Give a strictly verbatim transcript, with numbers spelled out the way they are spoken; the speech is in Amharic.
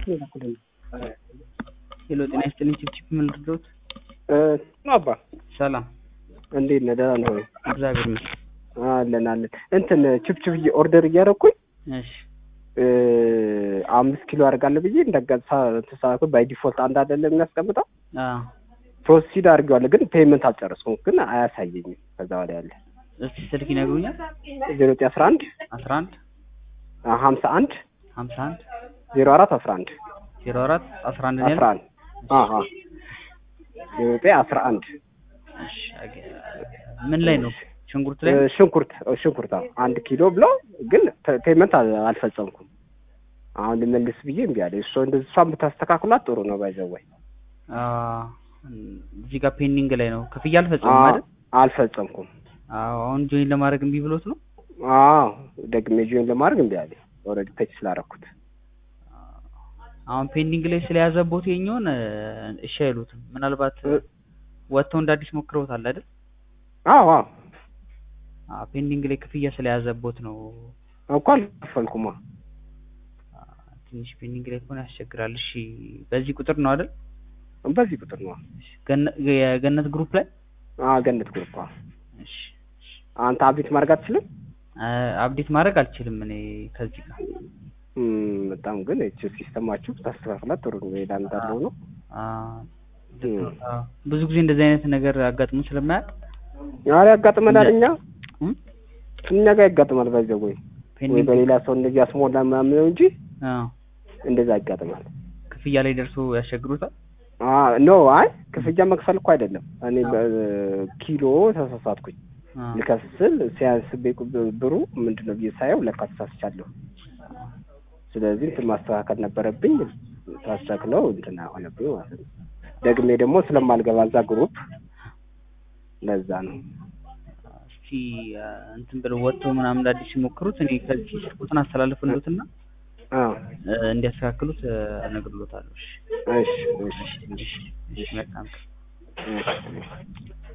ሄሎ ጤና ይስጥልኝ ቺፕቺፕ ምን ልርዳዎት? እ አባ ሰላም እንዴት ነህ? ደህና ነህ? እግዚአብሔር ይመስገን። አለን አለን እንትን ቺፕቺፕ ኦርደር እያደረኩኝ እሺ እ አምስት ኪሎ አድርጋለሁ ብዬ እንደገዛ ተሳሳተ። ባይ ዲፎልት አንድ አይደለም የሚያስቀምጠው። አዎ ፕሮሲድ አድርጌዋለሁ ግን ፔመንት አልጨረስኩም ግን አያሳየኝም። ከዛ ወዲያ ያለ እስቲ ስልክ ይነግሩኛል? ዜሮ ዘጠኝ አስራ አንድ አስራ አንድ ሀምሳ አንድ ሀምሳ አንድ ዜሮ አራት አስራ አንድ ዜሮ አራት አስራ አንድ አስራ አንድ አሃ ዜሮ ዘጠኝ አስራ አንድ እሺ ምን ላይ ነው? ሽንኩርት ላይ ሽንኩርት ሽንኩርት አንድ ኪሎ ብሎ ግን ፔመንት አልፈጸምኩም። አሁን ልመልስ ብዬ እምቢ አለ። እሱ እንደዚህ እሷን ብታስተካክላት ጥሩ ነው። ባይዘወይ አዎ እዚህ ጋር ፔንዲንግ ላይ ነው። ክፍያ አልፈጸምኩም አይደል? አልፈጸምኩም። አዎ አሁን ጆይን ለማድረግ እምቢ ብሎት ነው? አዎ ደግሜ ጆይን ለማድረግ እምቢ አለ። ኦልሬዲ ፔጅ ስላደረኩት አሁን ፔንዲንግ ላይ ስለያዘቦት የኛውን እሺ አይሉትም። ምናልባት ወጥተው እንደ አዲስ ሞክረውታል አይደል? አዎ አዎ አዎ ፔንዲንግ ላይ ክፍያ ስለያዘቦት ነው እኮ አልከፈልኩም። ትንሽ ፔንዲንግ ላይ ሆነ ያስቸግራል። እሺ በዚህ ቁጥር ነው አይደል? በዚህ ቁጥር ነው። የገነት ግሩፕ ላይ አዎ ገነት ግሩፕ። እሺ አንተ አብዴት ማድረግ አትችልም? አብዴት ማድረግ አልችልም እኔ ከዚህ ጋር እም በጣም ግን እቺ ሲስተማችሁ ታስተካክላ ጥሩ ነው። ሌላ እንዳለው ነው። አዎ ብዙ ጊዜ እንደዚህ አይነት ነገር አጋጥሞ ስለማያውቅ ያለ ያጋጥመናል። እኛ እኛ ጋር ያጋጥማል። ባይዘው ወይ ወይ በሌላ ሰው እንደዚህ አስሞላ ምናምን ነው እንጂ አዎ እንደዛ ያጋጥማል። ክፍያ ላይ ደርሶ ያስቸግሩታል። አዎ ኖ አይ ክፍያ መክፈል እኮ አይደለም። እኔ ኪሎ ተሳሳትኩኝ። ልከፍል ሲያንስብኝ ብሩ ምንድነው ብዬ ሳየው ለካ ተሳስቻለሁ። ስለዚህ እንትን ማስተካከል ነበረብኝ። ታስተካክለው እንትን ሆነብኝ ማለት ነው። ደግሜ ደግሞ ስለማልገባ እዛ ግሩፕ ለዛ ነው። እስኪ እንትን ብለው ወጥተው ምናምን አዲስ ሲሞክሩት እኔ ከዚህ ስልኩን አስተላልፍልዎትና አዎ እንዲያስተካክሉት እነግርልዎታለሁ። እሺ እሺ እሺ እሺ መልካም